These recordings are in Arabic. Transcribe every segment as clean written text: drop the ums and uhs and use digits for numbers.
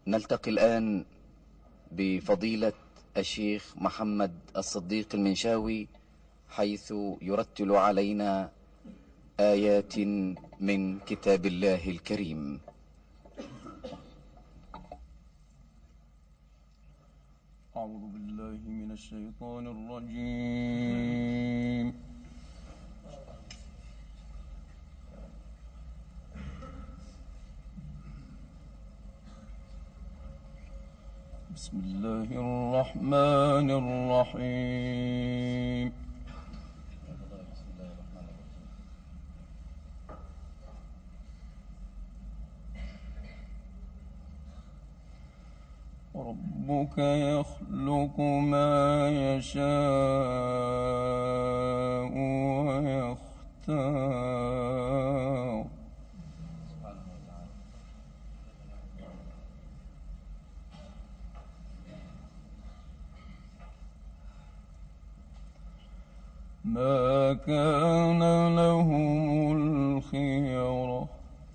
نلتقي الآن بفضيلة الشيخ محمد الصديق المنشاوي، حيث يرتل علينا آيات من كتاب الله الكريم. أعوذ بالله من الشيطان الرجيم. بسم الله الرحمن الرحيم. ربك يخلق ما يشاء ويختار ما كان لهم الخيرة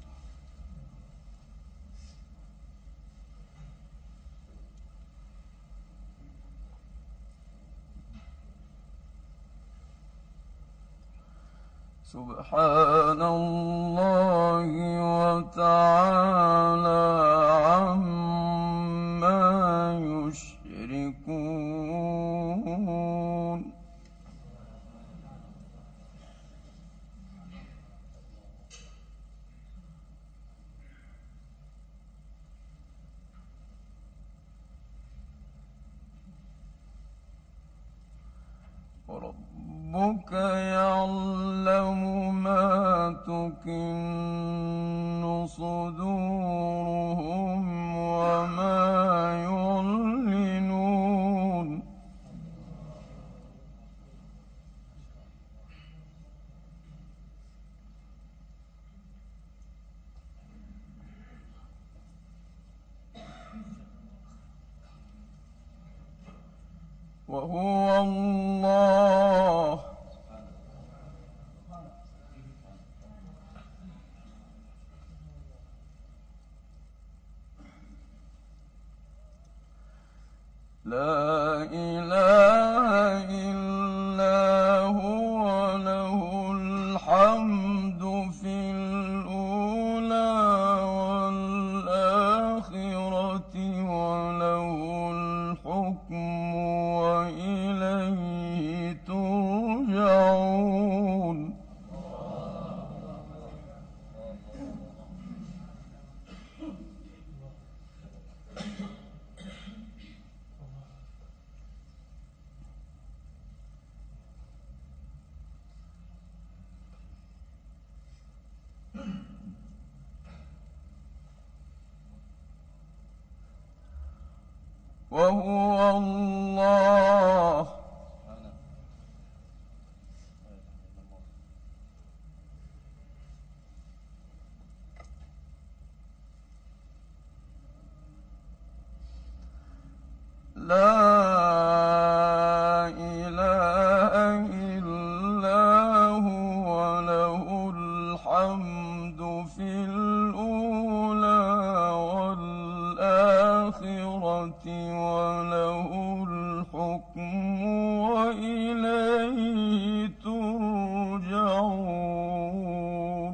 سبحان الله وتعالى عما يشركون. ربك يعلم ما تكن صدورهم وما يعلنون. وهو الله لا إله إلا هو له الحمد في الأولى والآخرة وله الحكم وإليه ترجعون. وهو الله لا إله إلا هو له الحمد في الأولى والآخرة وله الحكم وإليه ترجعون.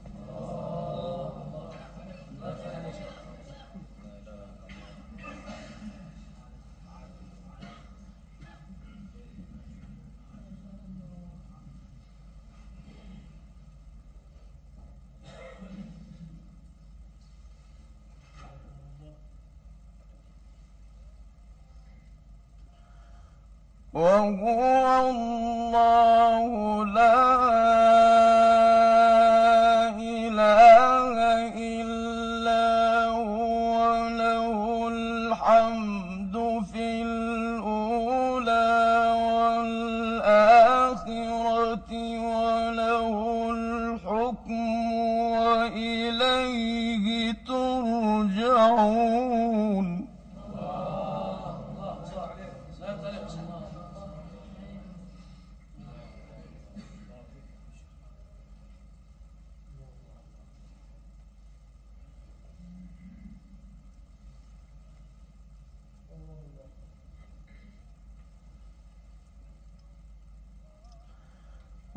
وهو الله لا إله إلا هو له الحمد في الأولى والآخرة وله الحكم وإليه ترجعون.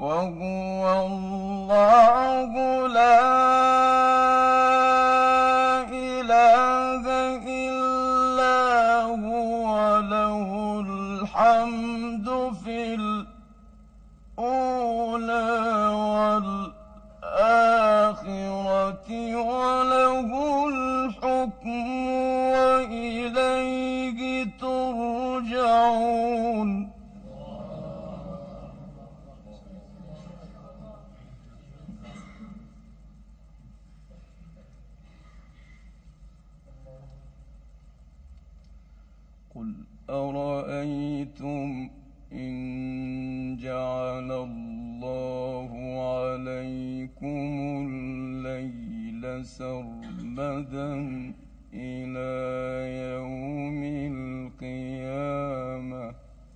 وهو الله لا إله إلا هو له الحمد في الأولى والآخرة وله الحكم وإليه ترجعون. قل أرأيتم إن جعل الله عليكم الليل سرمدا إلى يوم القيامة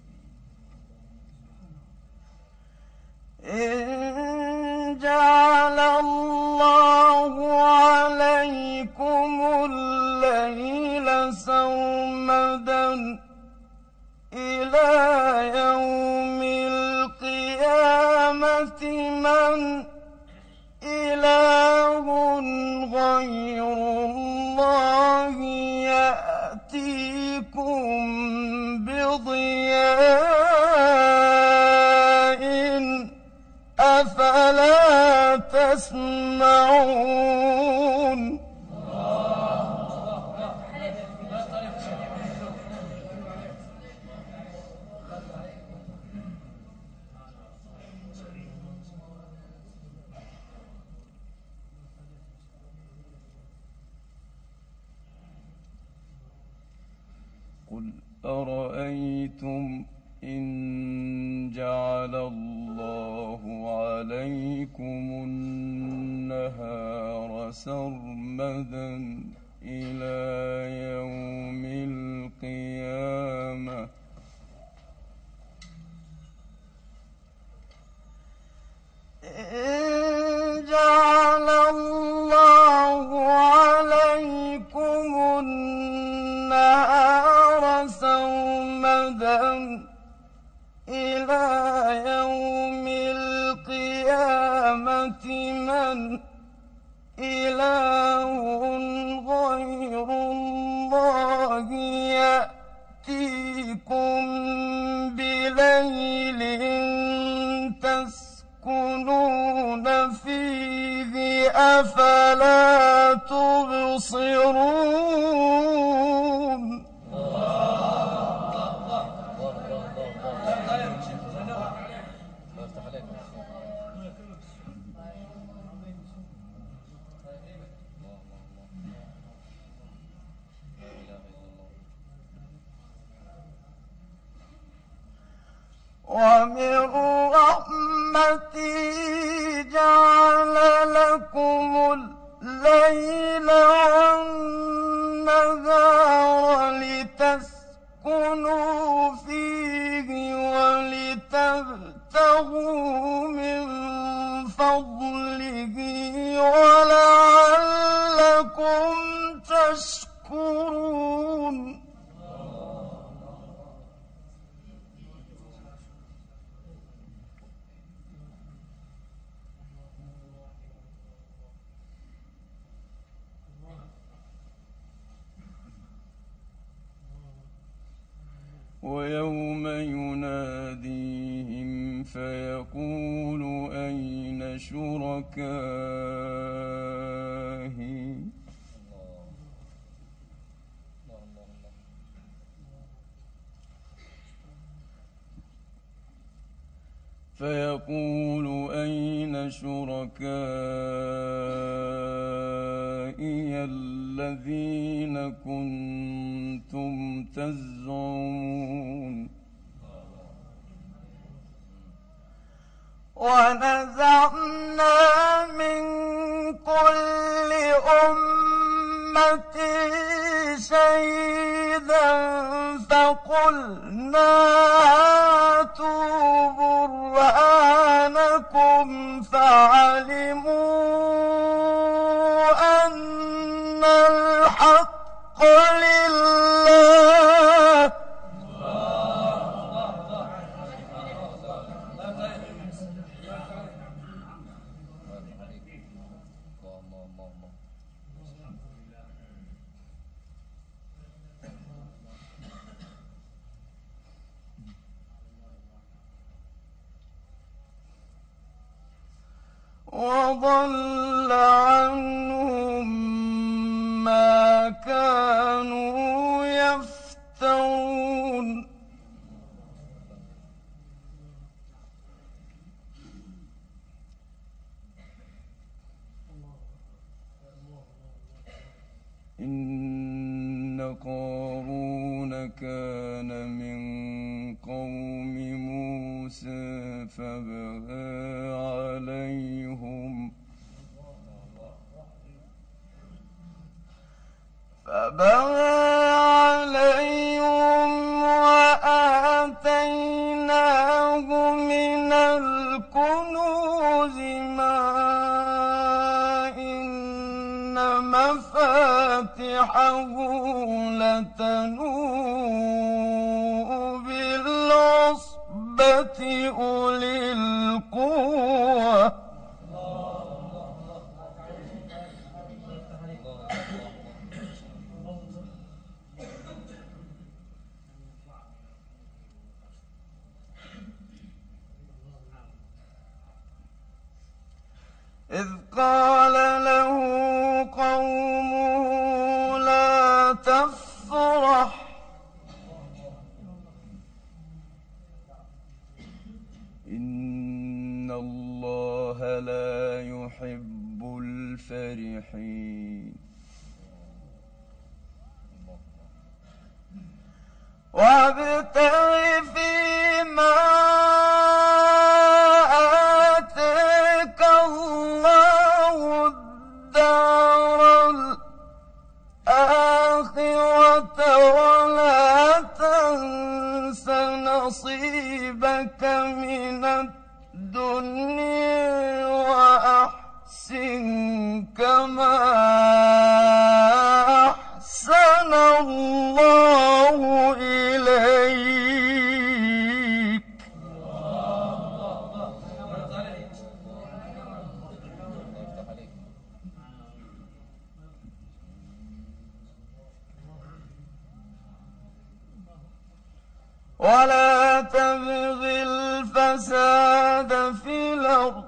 إن جعل الله عليكم الليل سرمدا إلى يوم القيامة من إله غير الله يأتيكم بضياء أفلا تسمعون. قل أرأيتم إن جعل الله عليكم النهار سرمدا إلى يوم القيامة إن جعل الله عليكم النهار سرمدا إلى يوم القيامة من إله غير الله يأتيكم بليل تسكنون فيه أفلا تبصرون. ومن رحمته جعل لكم الليل والنهار لتسكنوا فيه ولتبتغوا من فضله ولعلكم تشكرون. ويوم يناديهم فيقول أين شركائي الذين كنتم تزعمون. ونزعنا من كل أمة شهيدا فقلنا هاتوا برهانكم فعلموا أن الحق لله وضل عنهم ما كانوا يفترون إن قارون كان من قوم موسى فبغى عليهم وآتيناه من الكنوز ما إن مفاتحه لتنوء بالعصبة أولي القوة إذ قال له قومه لا تفرح إن الله لا يحب الفرحين وابتغ فيما آتاك الله الدار الآخرة ولا تنس نصيبك من الدنيا وأحسن كما أحسن الله إليك ولا تبغ الفساد في الأرض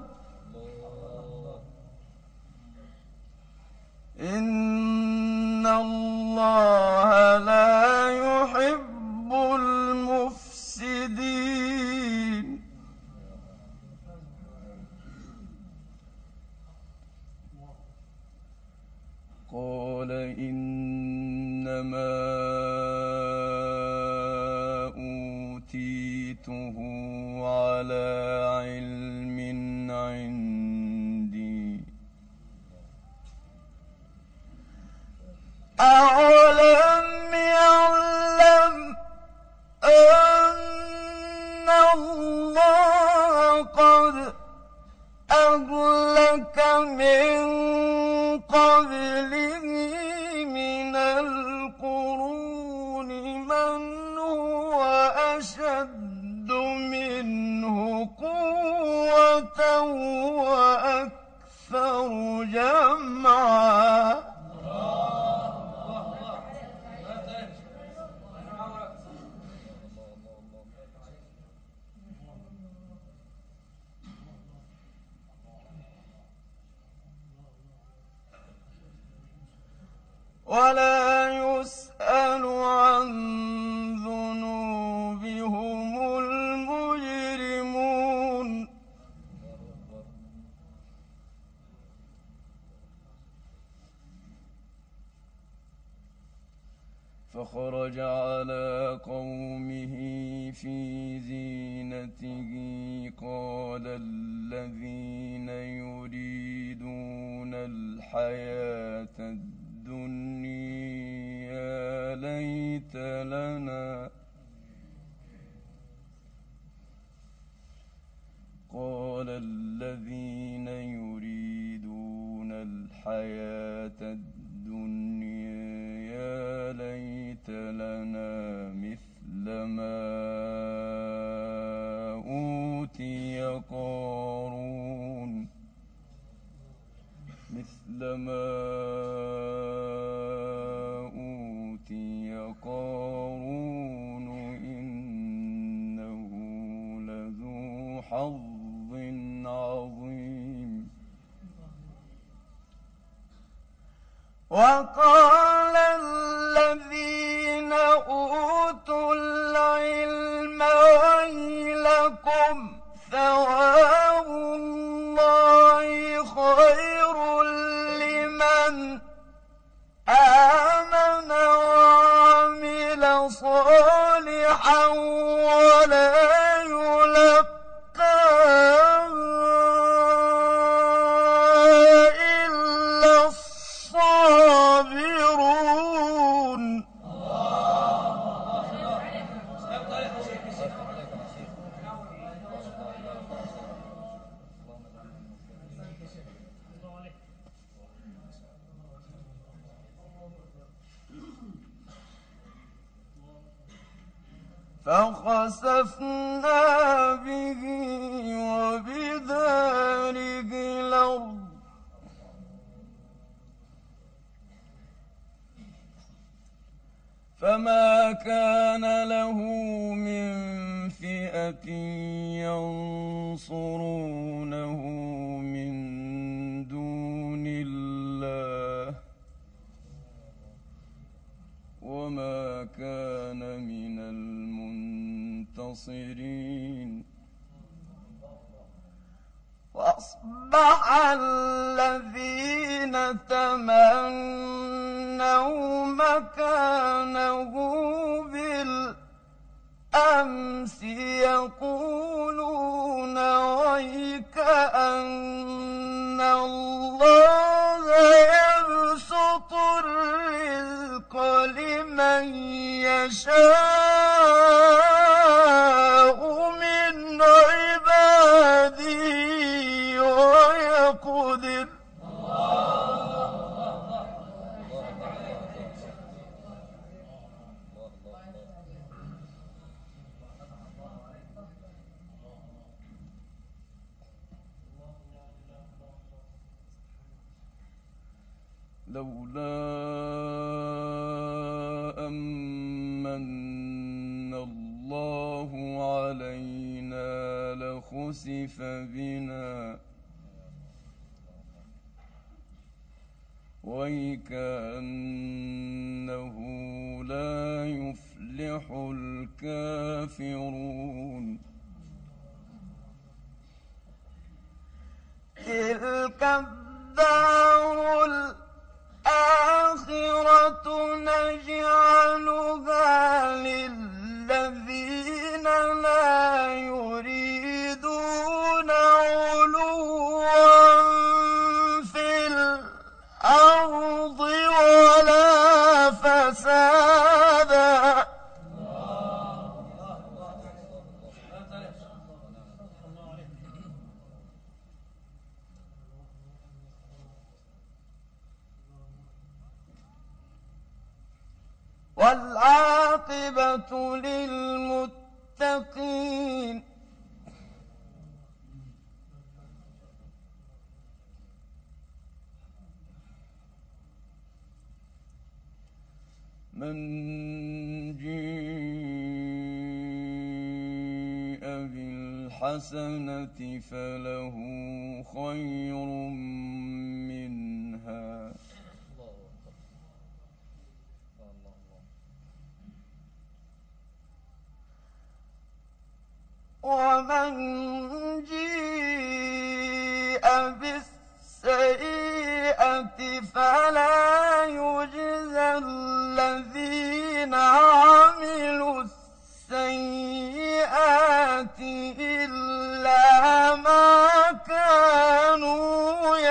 إن الله لا يحب المفسدين قال إنما أوتيته على علم عندي أولم يعلم أن الله قد أهلك من قبله من القرون من هو أشد منه قوة وأكثر جمعا ولا يسأل عن ذنوبهم المجرمون فخرج على قومه في زينته قال الذين يريدون الحياة الدنيا ليت لنا قال الذين يريدون الحياة الدنيا يا ليت لنا مثل ما أوتي قارون مثل مثل ما أوتي قارون إنه لذو حظ عظيم. وقال الذين أوتوا العلم ويلكم ثواب الله خير لمن آمن وعمل صالحا ولا يلقاها إلا الصابرون. فخسفنا به وبداره الأرض فما كان له من فئة ينصرونه من دون الله وما كان من المنتصرين. وأصبح الذين تمنوا مكانه بالأمس يقولون ويك أن الله يبسط الرزق لمن يشاء من عباده ويقدر. لولا أمن الله علينا لخسف بنا وكأنه لا يفلح الكافرون. تلك الدار الآخرة نجعلها للذين لا يريدون علوا في الأرض ولا فسادا. والعاقبة للمتقين. من جيء بالحسنة فله خير منها ومن جيء بالسيئة فلا يجزى الذين عملوا السيئات إلا ما كانوا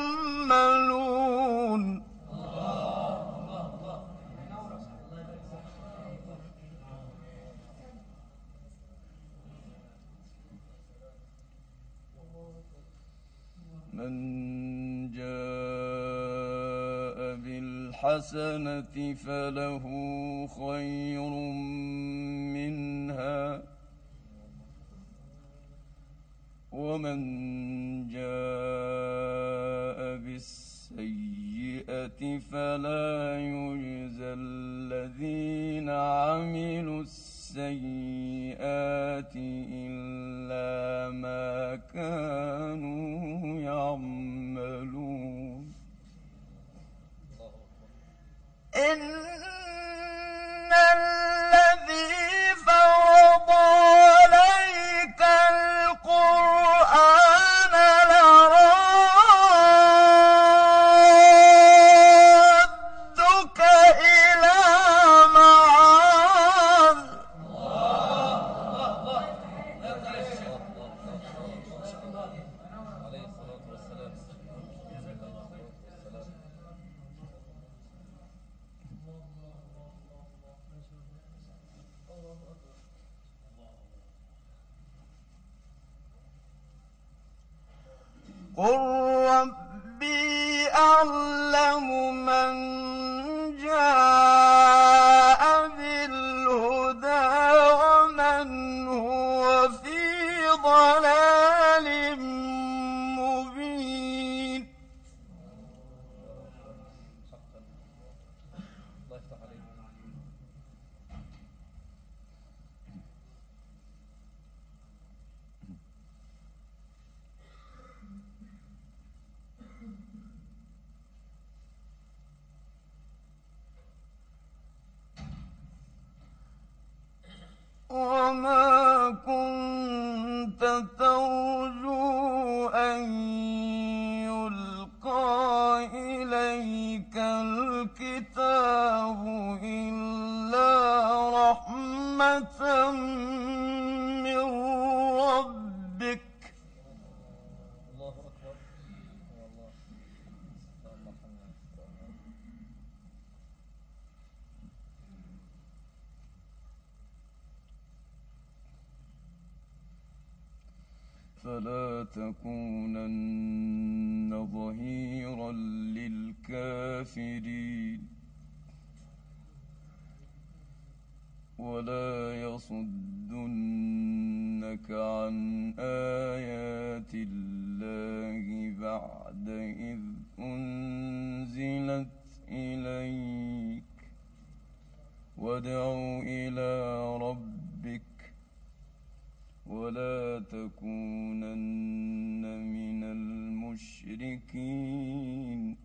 يعملون. من جاء بالحسنة فله خير منها ومن جاء بالسيئة السيئة فلا يجزى الذين عملوا السيئات إلا ما كانوا يعملون إن الذي فرض عليك القرآن لرادك إلى معاد قل ربي أعلم من جاء بالهدى ومن هو في ضلال مبين وما كنت ترجو أن يلقى إليك الكتاب إلا رحمة من ربك فلا تكونن ظهيرا للكافرين ولا يصدنك عن آيات الله بعد إذ أنزلت إليك وادع إلى ربك ولا تكونن من المشركين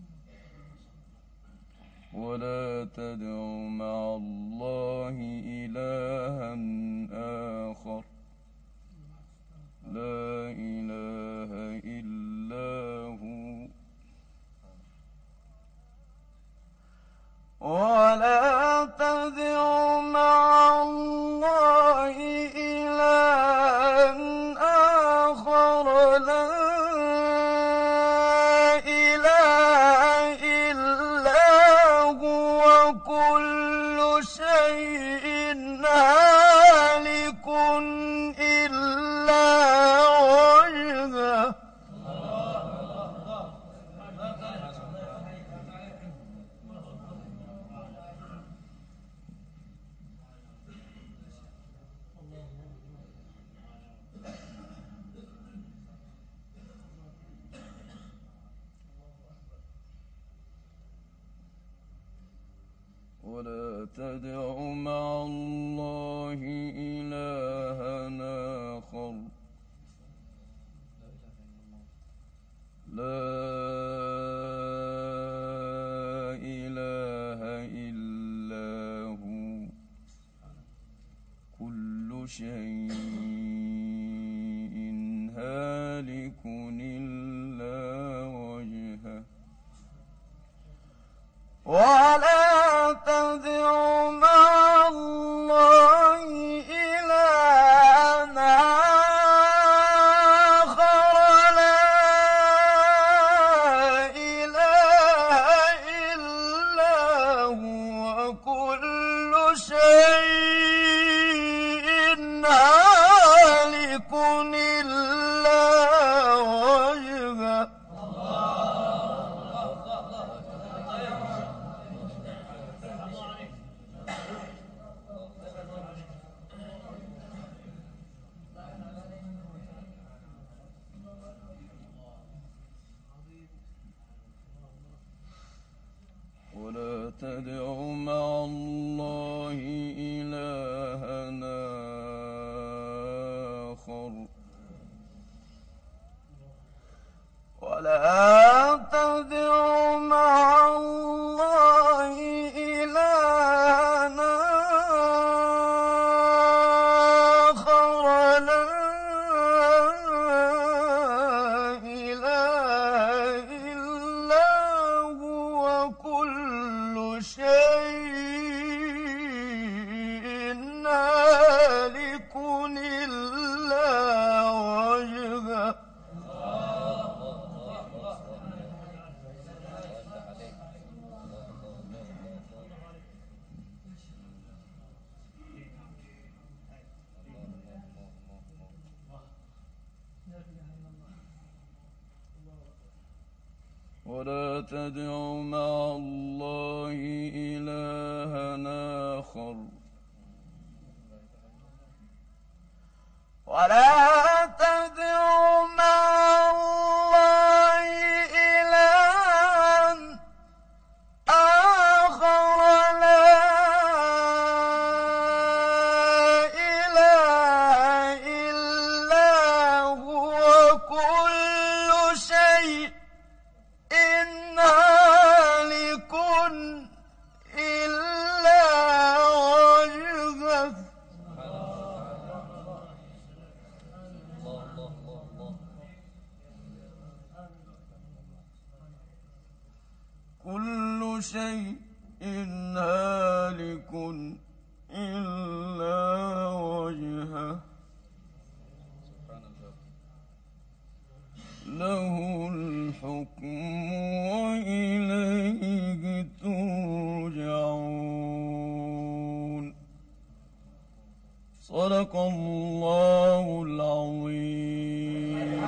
ولا تدع مع الله إلها آخر لا إله إلا هو ولا تدع مع الله إلها آخر لا إله إلا هو كل شيء هالك إلا وجهه ولا تدع مع الله إلها آخر لا إله إلا هو كل شيء هالك إلا وجهه ولا تدع مع الله إلها آخر لا إله إلا هو كل شيء هالك إلا وجهه تدع مع الله إلها آخر ولا تدع مع الله إلها آخر لا إله إلا هو كل شيء هالك إلا وجهه ولا تدع مع الله إلها آخر ولا تدع مع الله إلها آخر لا إله إلا هو كل شيء هالك إلا وجهه كل شيء هالك إلا وجهه له الحكم وإليه ترجعون. صدق الله العظيم.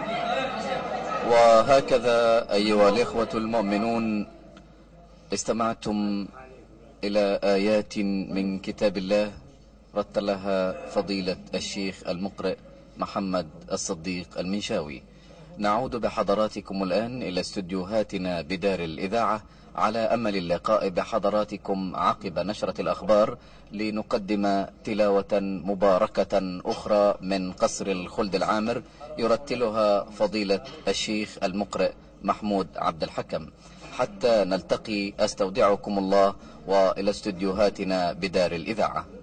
وهكذا أيها الإخوة المؤمنون استمعتم إلى آيات من كتاب الله رتلها فضيلة الشيخ المقرئ محمد الصديق المنشاوي. نعود بحضراتكم الآن إلى استديوهاتنا بدار الإذاعة على أمل اللقاء بحضراتكم عقب نشرة الأخبار لنقدم تلاوة مباركة أخرى من قصر الخلد العامر يرتلها فضيلة الشيخ المقرئ محمود عبد الحكم. حتى نلتقي أستودعكم الله وإلى استديوهاتنا بدار الإذاعة.